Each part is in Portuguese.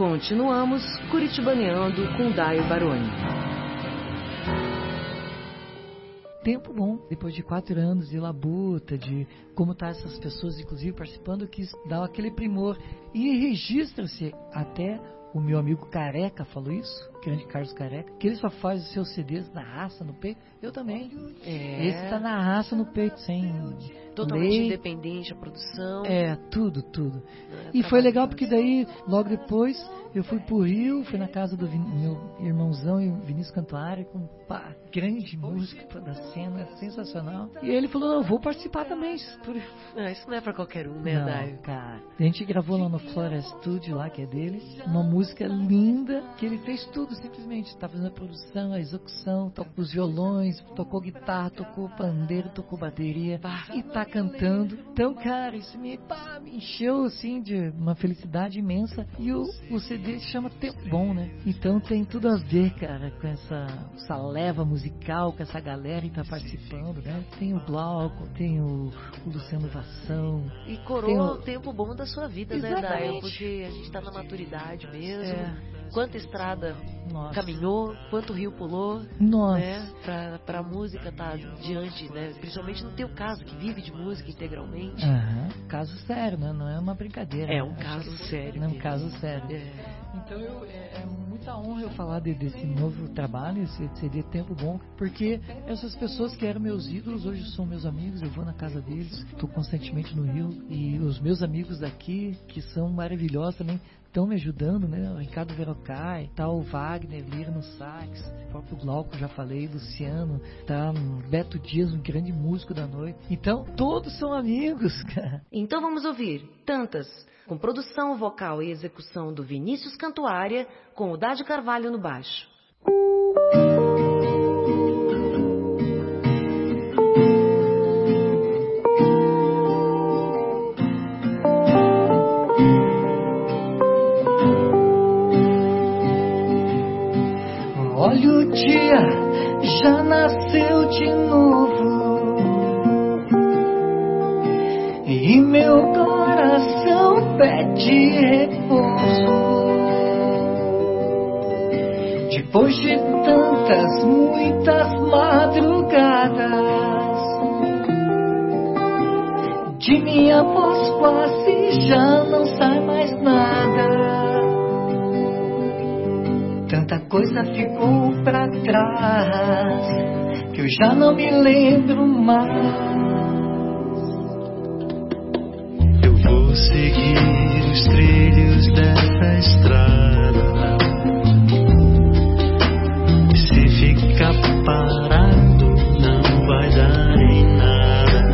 Continuamos curitibaneando com Daio Baroni. Tempo bom, depois de 4 anos de labuta, de como tá essas pessoas, inclusive, participando, que dá aquele primor. E registra-se até, o meu amigo Careca falou isso, grande Carlos Careca, que ele só faz os seus CDs na raça, no peito. Eu também. Esse tá na raça, no peito, sem totalmente lei. Independente a produção. Tudo. E foi legal porque daí, logo depois, eu fui pro Rio, fui na casa do meu irmãozão e Vinícius Cantuário, com grande música da cena, sensacional. E ele falou, não, eu vou participar também. Isso não é pra qualquer um, né, não, Daio? Cara. A gente gravou lá no Flora Studio, lá, que é dele, uma música linda, que ele fez tudo, simplesmente. Tá fazendo a produção, a execução, tocou os violões, tocou guitarra, tocou pandeiro, tocou bateria, e tá cantando. Então, cara, isso me encheu, assim, de uma felicidade imensa. E o CD se chama Tempo Bom, né? Então tem tudo a ver, cara, com essa leva musical, com essa galera que tá participando, né? Tem o Glauco, tem o Luciano Vassão. E coroa o tempo bom da sua vida, exatamente, né, Daio? Porque a gente tá na maturidade mesmo. Quanta estrada caminhou, quanto rio pulou, né? Pra música tá diante, né? Principalmente no teu caso, que vive de música integralmente. Caso sério, né? Não é uma brincadeira. É um caso sério. É um caso sério. Então é muita honra eu falar desse novo trabalho, esse CD Tempo Bom, porque essas pessoas que eram meus ídolos hoje são meus amigos, eu vou na casa deles, estou constantemente no Rio, e os meus amigos daqui, que são maravilhosos também, estão me ajudando, né? O Ricardo Verocai, tá o Wagner Lira no sax, o próprio Glauco, já falei, Luciano, tá Beto Dias, um grande músico da noite. Então, todos são amigos, cara. Então vamos ouvir Tantas, com produção vocal e execução do Vinícius Cantuária, com o Dádio Carvalho no baixo. Olha, o dia já nasceu de novo e meu coração pede repouso. Depois de tantas, muitas madrugadas, de minha voz quase já não sai mais nada. Tanta coisa ficou pra trás que eu já não me lembro mais. Eu vou seguir os trilhos dessa estrada, e se ficar parado não vai dar em nada.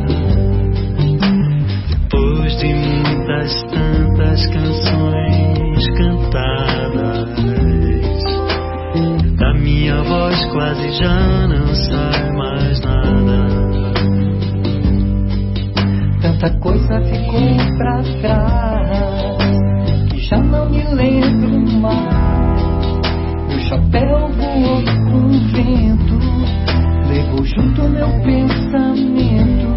Depois de muitas tantas canções cantadas, da minha voz quase já não sai mais nada. Tanta coisa ficou pra trás que já não me lembro mais. Meu chapéu voou com o vento, levou junto meu pensamento.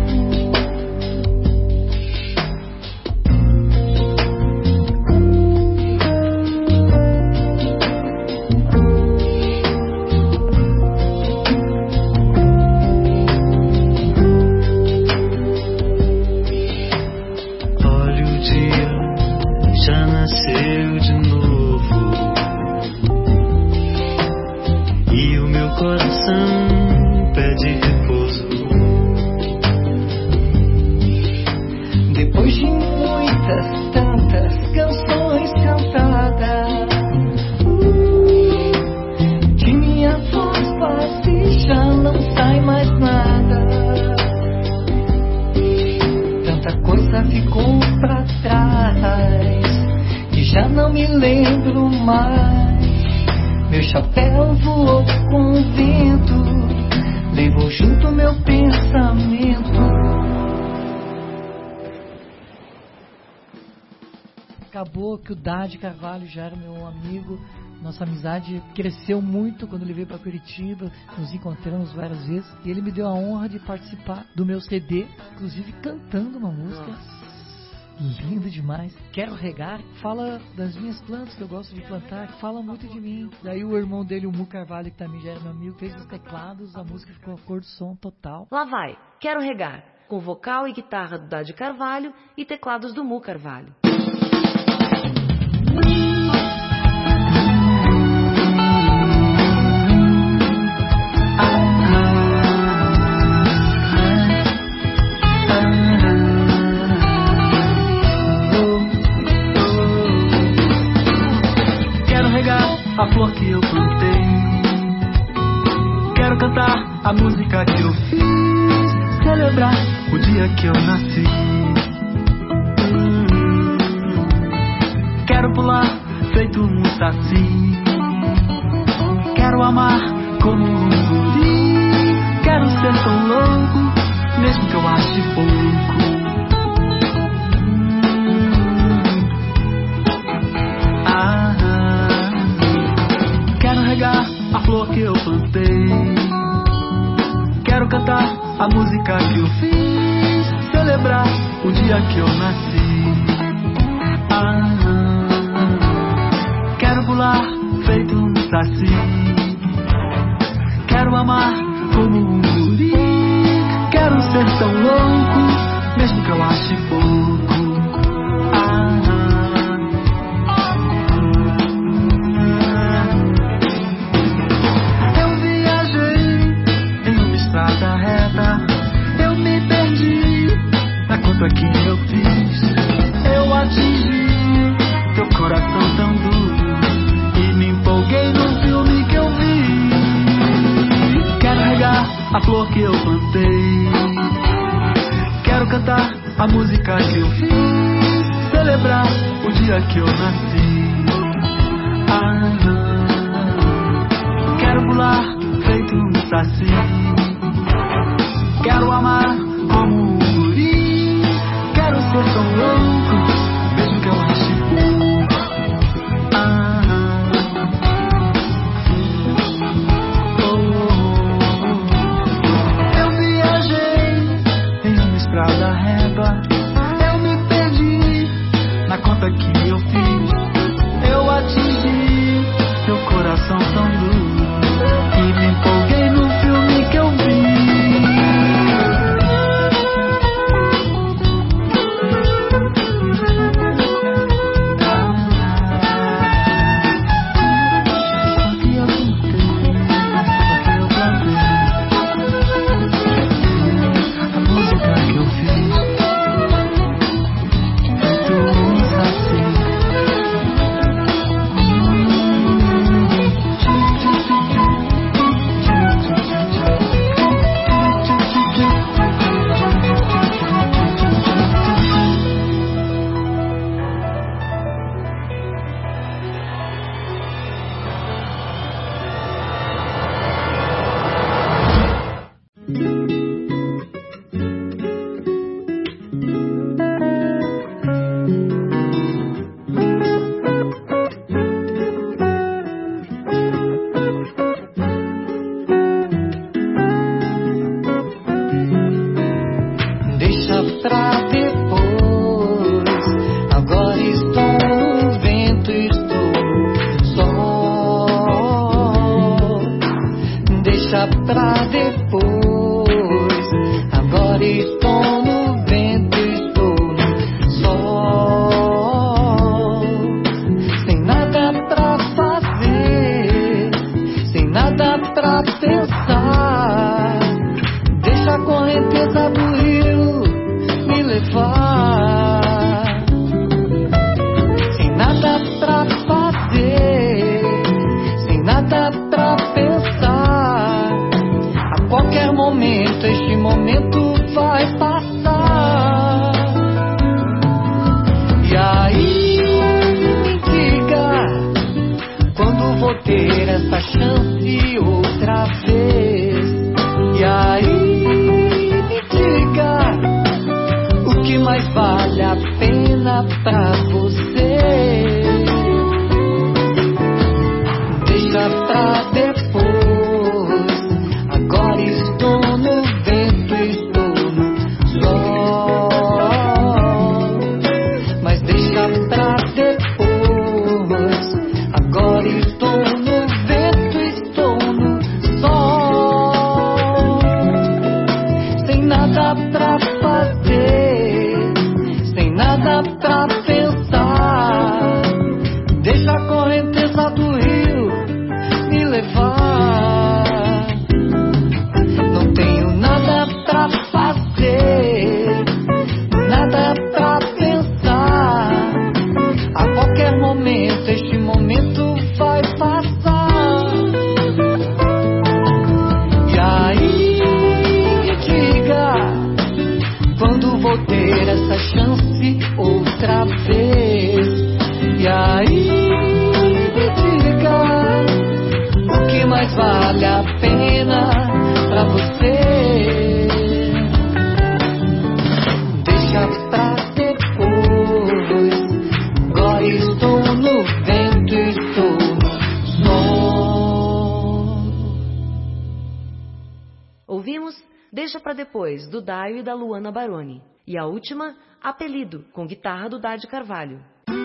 Que o Dádio Carvalho já era meu amigo, nossa amizade cresceu muito quando ele veio para Curitiba, nos encontramos várias vezes e ele me deu a honra de participar do meu CD, inclusive cantando uma música. lindo demais. Quero Regar, fala das minhas plantas que eu gosto de plantar, que fala muito de mim. Daí o irmão dele, o Mu Carvalho, que também já era meu amigo, fez os teclados, a música ficou a cor do som total. Lá vai, Quero Regar, com vocal e guitarra do Dade Carvalho e teclados do Mu Carvalho. A flor que eu plantei, quero cantar a música que eu fiz, celebrar o dia que eu nasci. Quero pular feito um saci, quero amar como um guri, quero ser tão louco, mesmo que eu ache pouco. A flor que eu plantei, quero cantar a música que eu fiz, celebrar o dia que eu nasci. Quero pular feito um saci, quero amar como um guri, quero ser tão louco, mesmo que eu ache pouco. Que eu fiz, eu atingi teu coração tão duro e me empolguei no filme que eu vi. Quero regar a flor que eu plantei, quero cantar a música que eu fiz, celebrar o dia que eu nasci. Quero pular feito um saci, quero amar como um guri, quero ser tão louco, mesmo que eu ache pouco. Eu viajei em uma estrada reta, eu me perdi na conta que eu fiz, eu atingi teu coração tão duro e me empolguei no filme que eu vi. mas vale a pena pra você. Deixa pra depois. Agora estou no vento, estou no som. Ouvimos Deixa Pra Depois, do Daio e da Luana Baroni. E a última, Apelido, com guitarra do Dade Carvalho.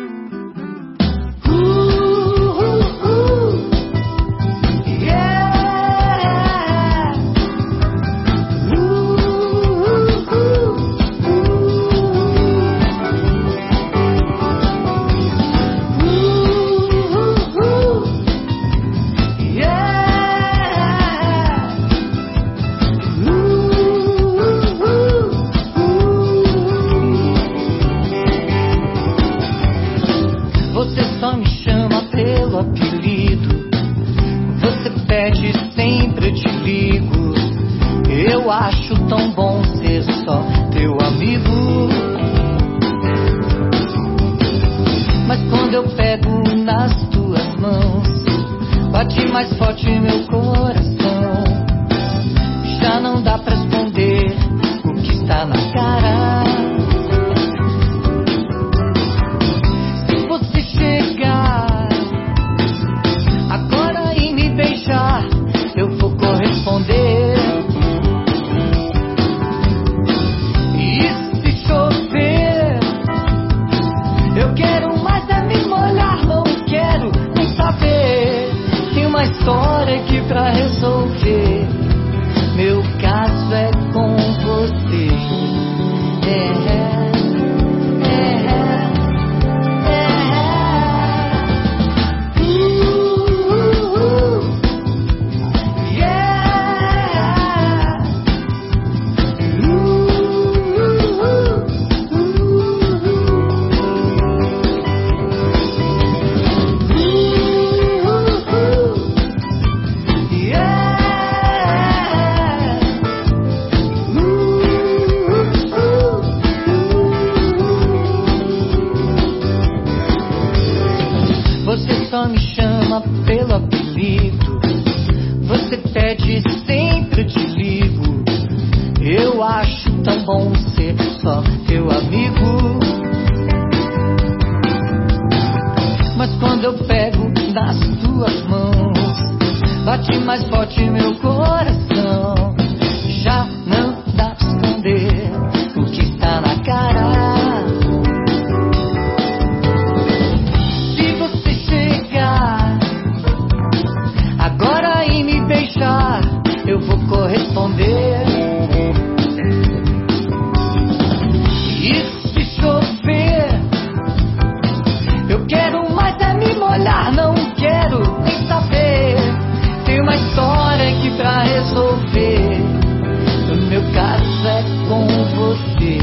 Eu acho tão bom ser só teu amigo. Mas quando eu pego nas tuas mãos, bate mais forte meu coração. Já não dá pra esconder o que está na cara. Se você chegar agora e me beijar, eu vou corresponder. História aqui pra resolver. Meu caso é com você. Só me chama pelo apelido. Você pede, sempre te ligo. Eu acho tão bom ser só teu amigo. Mas quando eu pego nas tuas mãos, bate mais forte meu coração. Já não dá pra esconder o que está na cara. Eu vou corresponder. E se chover, eu quero mais é me molhar. Não quero nem saber. Tem uma história aqui pra resolver. O meu caso é com você.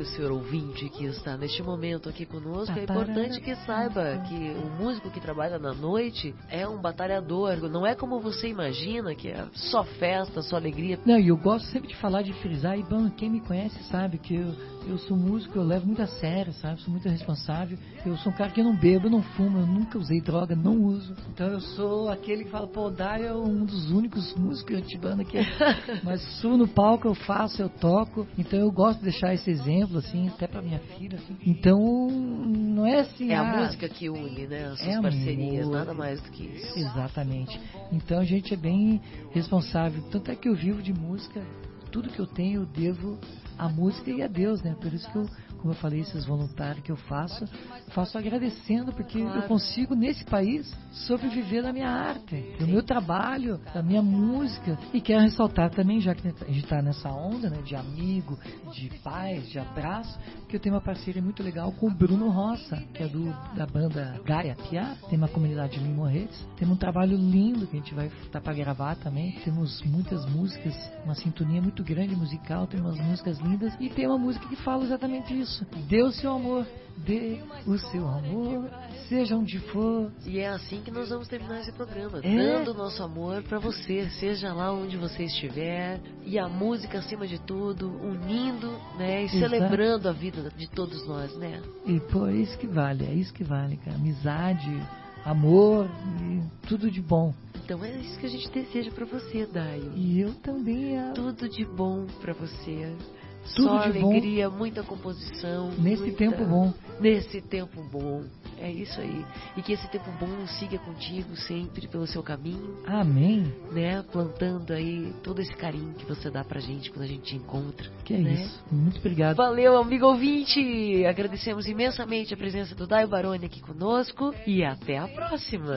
o senhor ouvinte que está neste momento aqui conosco, é importante que saiba que o músico que trabalha na noite é um batalhador. Não é como você imagina, que é só festa, só alegria. Não, e eu gosto sempre de falar, de frisar, e bom, quem me conhece sabe que eu sou músico, eu levo muito a sério, sabe? Sou muito responsável. Eu sou um cara que não bebo, não fumo, eu nunca usei droga, não uso. Então eu sou aquele que fala, pô, o Daio é um dos únicos músicos antibanos aqui. Mas subo no palco, eu faço, eu toco. Então eu gosto de deixar esse exemplo, assim, até pra minha filha. Assim. Então, não é assim... É a música que une, né? As suas parcerias, nada mais do que isso. Exatamente. Então a gente é bem responsável. Tanto é que eu vivo de música, tudo que eu tenho eu devo à música e a Deus, né? Por isso que eu, como eu falei, esses voluntários que eu faço agradecendo, porque eu consigo, nesse país, sobreviver da minha arte, do meu trabalho, da minha música. E quero ressaltar também, já que a gente está nessa onda, né, de amigo, de paz, de abraço, que eu tenho uma parceria muito legal com o Bruno Roça, que é da banda Gaia Piá, tem uma comunidade ali em Morretes. Temos um trabalho lindo que a gente vai estar para gravar também. Temos muitas músicas, uma sintonia muito grande musical, tem umas músicas lindas, e tem uma música que fala exatamente isso. Dê o seu amor, dê o seu amor, seja onde for. E é assim que nós vamos terminar esse programa, dando o nosso amor para você, seja lá onde você estiver, e a música acima de tudo, unindo, né, e celebrando a vida de todos nós, né? E pô, é isso que vale, cara. Amizade, amor e tudo de bom. Então é isso que a gente deseja para você, Daio. E eu também. Tudo de bom para você. Tudo só de alegria, bom. Muita composição. Nesse tempo bom. Nesse tempo bom. É isso aí. E que esse tempo bom siga contigo sempre pelo seu caminho. Amém. Né? Plantando aí todo esse carinho que você dá pra gente quando a gente te encontra. Que é isso. Muito obrigado. Valeu, amigo ouvinte. Agradecemos imensamente a presença do Daio Baroni aqui conosco. E até a próxima.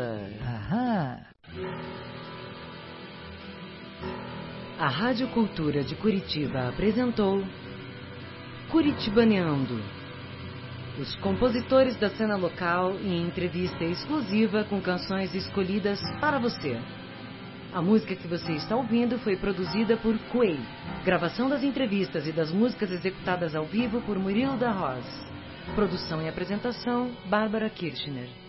Aham. A Rádio Cultura de Curitiba apresentou Curitibaneando, os compositores da cena local em entrevista exclusiva com canções escolhidas para você. A música que você está ouvindo foi produzida por Quay. Gravação das entrevistas e das músicas executadas ao vivo por Murilo da Roz. Produção e apresentação, Bárbara Kirchner.